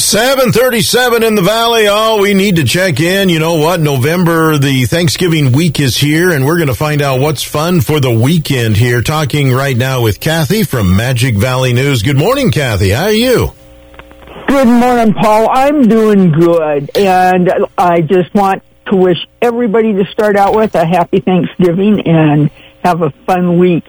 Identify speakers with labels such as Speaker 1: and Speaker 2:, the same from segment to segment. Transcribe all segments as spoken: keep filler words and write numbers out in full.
Speaker 1: seven thirty-seven in the Valley. Oh, we need to check in. You know what? November, the Thanksgiving week is here, and we're going to find out what's fun for the weekend here. Talking right now with Kathy from Magic Valley News. Good morning, Kathy. How are you?
Speaker 2: Good morning, Paul. I'm doing good, and I just want to wish everybody to start out with a happy Thanksgiving and have a fun week.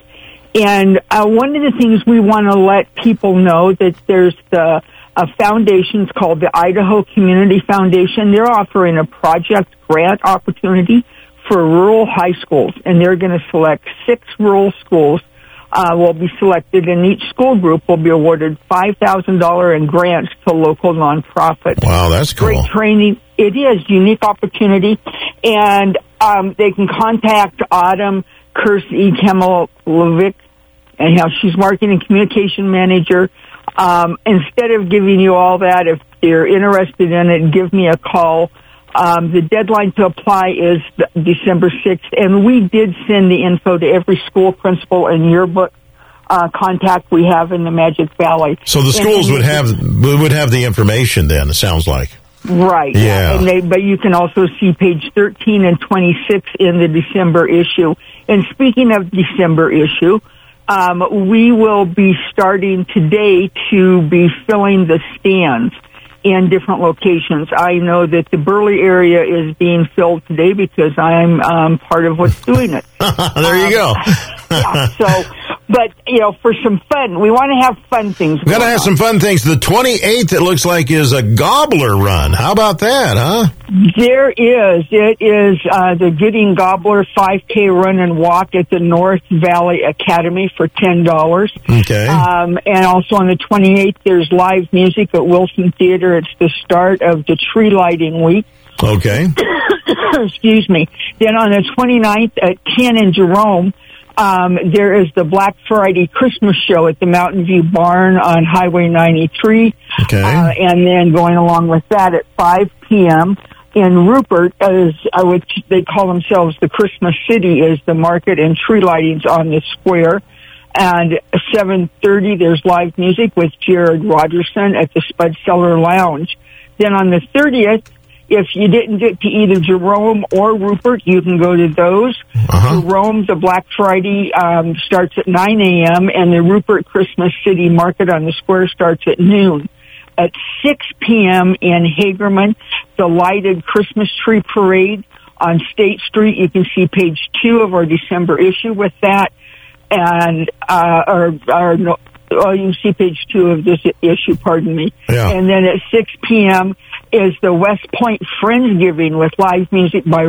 Speaker 2: And uh, one of the things we want to let people know that there's the a foundation called the Idaho Community Foundation. They're offering a project grant opportunity for rural high schools, and they're going to select six rural schools. Uh, will be selected, and each school group will be awarded five thousand dollars in grants to local nonprofits.
Speaker 1: Wow, that's cool.
Speaker 2: Great training. It is unique opportunity, and um, they can contact Autumn Kersey Kemalovic, and how she's marketing communication manager. Um, instead of giving you all that, if you're interested in it, give me a call. Um, the deadline to apply is December sixth, and we did send the info to every school principal and yearbook uh, contact we have in the Magic Valley.
Speaker 1: So the schools and, would have would have the information then, it sounds like.
Speaker 2: Right.
Speaker 1: Yeah.
Speaker 2: And they, but you can also see page thirteen and twenty-six in the December issue. And speaking of December issue, um, we will be starting today to be filling the stands in different locations. I know that the Burley area is being filled today because I'm um, part of what's doing it.
Speaker 1: There you go.
Speaker 2: Yeah, so, but, you know, for some fun, we want to have fun things.
Speaker 1: We've got to have on. some fun things. The twenty-eighth, it looks like, is a gobbler run. How about that, huh?
Speaker 2: There is. It is uh, the Gooding Gobbler five K run and walk at the North Valley Academy for ten dollars.
Speaker 1: Okay.
Speaker 2: Um, and also on the twenty-eighth, there's live music at Wilson Theater. It's the start of the tree lighting week.
Speaker 1: Okay.
Speaker 2: Excuse me. Then on the twenty-ninth at Ken and Jerome, um, there is the Black Friday Christmas show at the Mountain View Barn on Highway ninety-three.
Speaker 1: Okay.
Speaker 2: Uh, and then going along with that at five p.m. in Rupert, as uh, which they call themselves the Christmas City, is the market and tree lightings on the square. And seven thirty, there's live music with Jared Rogerson at the Spud Cellar Lounge. Then on the thirtieth, if you didn't get to either Jerome or Rupert, you can go to those.
Speaker 1: Uh-huh.
Speaker 2: Jerome, the Black Friday um, starts at nine a.m., and the Rupert Christmas City Market on the square starts at noon. At six p.m. in Hagerman, the lighted Christmas tree parade on State Street. You can see page two of our December issue with that. And, uh, or, or, no, oh, you can see page two of this issue, pardon me.
Speaker 1: Yeah.
Speaker 2: And then at six p.m. is the West Point Friendsgiving with live music by,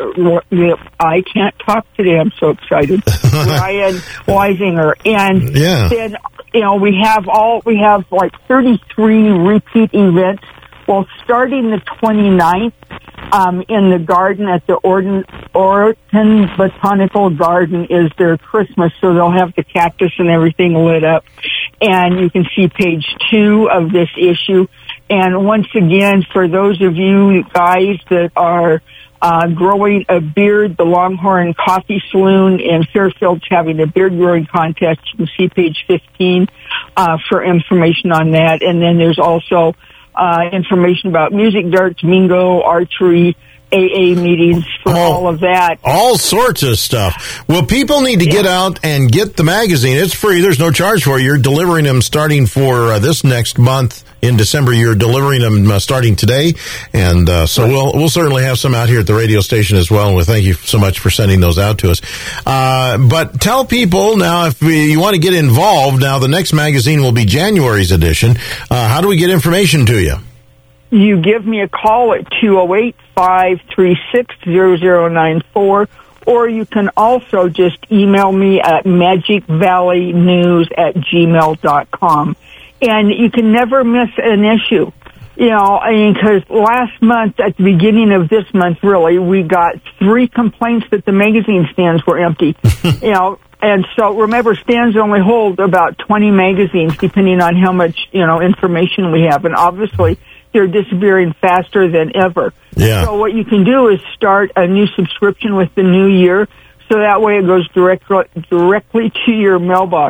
Speaker 2: I can't talk today, I'm so excited, Ryan Weisinger. And
Speaker 1: yeah.
Speaker 2: then, you know, we have all, we have like thirty-three repeat events. Well, starting the twenty-ninth, um, in the garden at the Orton, Orton Botanical Garden is their Christmas, so they'll have the cactus and everything lit up. And you can see page two of this issue. And once again, for those of you guys that are uh, growing a beard, the Longhorn Coffee Saloon in Fairfield's having a beard growing contest. You can see page fifteen uh, for information on that. And then there's also uh, information about music, darts, bingo, archery, A A meetings for
Speaker 1: oh,
Speaker 2: all of that.
Speaker 1: All sorts of stuff. Well, people need to
Speaker 2: yeah.
Speaker 1: get out and get the magazine. It's free. There's no charge for it. You're delivering them starting for uh, this next month. In December, you're delivering them uh, starting today, and uh, so we'll we'll certainly have some out here at the radio station as well. And we thank you so much for sending those out to us. Uh, but tell people now if we, you want to get involved. Now, the next magazine will be January's edition. Uh, how do we get information to you?
Speaker 2: You give me a call at two oh eight, five three six, zero zero nine four, or you can also just email me at magic valley news at gmail dot com. And you can never miss an issue, you know, I mean, because last month, at the beginning of this month, really, we got three complaints that the magazine stands were empty, you know, and so remember, stands only hold about twenty magazines, depending on how much, you know, information we have, and obviously they're disappearing faster than ever.
Speaker 1: Yeah.
Speaker 2: So what you can do is start a new subscription with the new year, so that way it goes direct, directly to your mailbox.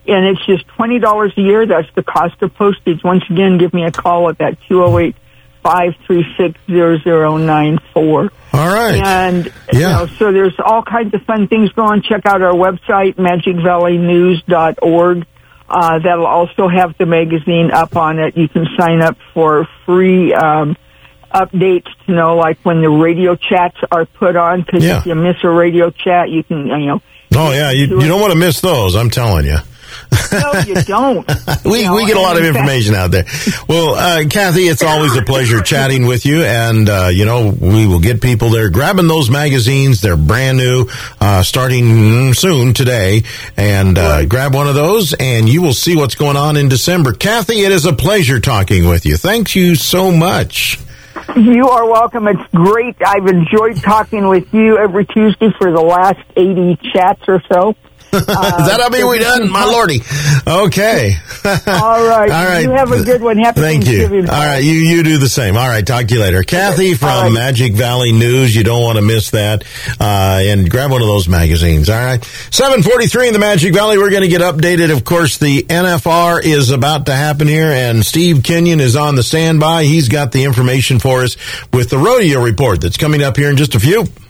Speaker 2: and it's just twenty dollars a year. That's the cost of postage. Once again, give me a call at that two oh eight, five three six, zero zero nine four.
Speaker 1: All right.
Speaker 2: And,
Speaker 1: yeah.
Speaker 2: you know, so there's all kinds of fun things going. Check out our website, magic valley news dot org. Uh, that'll also have the magazine up on it. You can sign up for free um, updates to know, like, when the radio chats are put on, because
Speaker 1: yeah.
Speaker 2: if you miss a radio chat, you can, you know.
Speaker 1: Oh, yeah, you, you don't want to miss those, I'm telling you.
Speaker 2: No, you don't.
Speaker 1: we
Speaker 2: you know,
Speaker 1: we get a lot of information out there. Well, uh, Kathy, it's always a pleasure chatting with you, and uh, you know, we will get people there grabbing those magazines. They're brand new, uh, starting soon today, and uh, grab one of those, and you will see what's going on in December. Kathy, it is a pleasure talking with you. Thank you so much.
Speaker 2: You are welcome. It's great. I've enjoyed talking with you every Tuesday for the last eighty chats or so.
Speaker 1: Uh, Is that how many we done? My lordy. Okay.
Speaker 2: All right.
Speaker 1: All right.
Speaker 2: You have a good one. Happy
Speaker 1: Thank
Speaker 2: Thanksgiving.
Speaker 1: you. All right. You you do the same. All right. Talk to you later. Kathy from
Speaker 2: right.
Speaker 1: Magic Valley News. You don't want to miss that. Uh, and grab one of those magazines. All right. seven forty-three in the Magic Valley. We're going to get updated. Of course, the N F R is about to happen here, and Steve Kenyon is on the standby. He's got the information for us with the rodeo report that's coming up here in just a few.